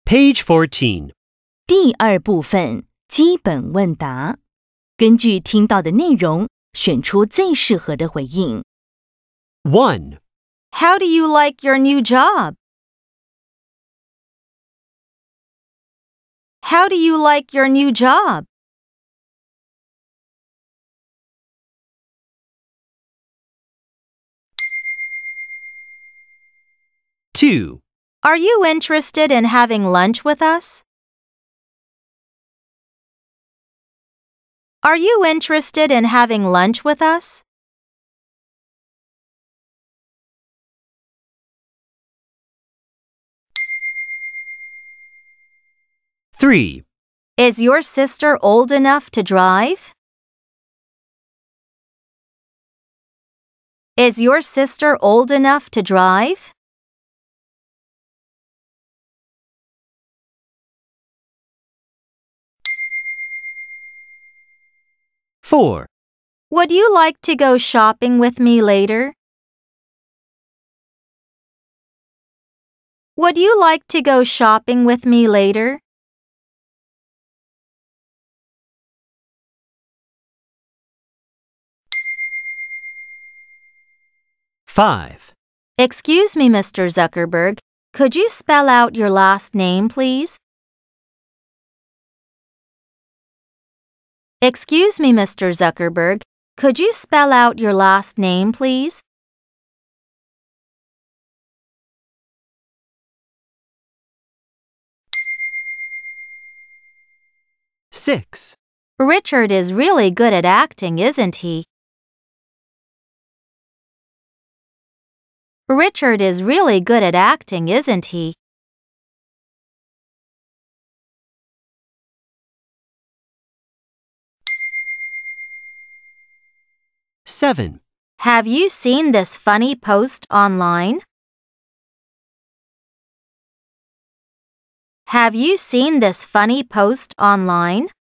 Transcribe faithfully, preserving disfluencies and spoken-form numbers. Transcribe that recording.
Page fourteen. 第二部分基本问答，根据听到的内容，选出最适合的回应。 one. How do you like your new job? How do you like your new job? two. Are you interested in having lunch with us? Are you interested in having lunch with us? three. Is your sister old enough to drive? Is your sister old enough to drive? four. Would you like to go shopping with me later? Would you like to go shopping with me later? five. Excuse me, Mister Zuckerberg. Could you spell out your last name, please? Excuse me, Mister Zuckerberg. Could you spell out your last name, please? six. Richard is really good at acting, isn't he? Richard is really good at acting, isn't he? seven. Have you seen this funny post online? Have you seen this funny post online?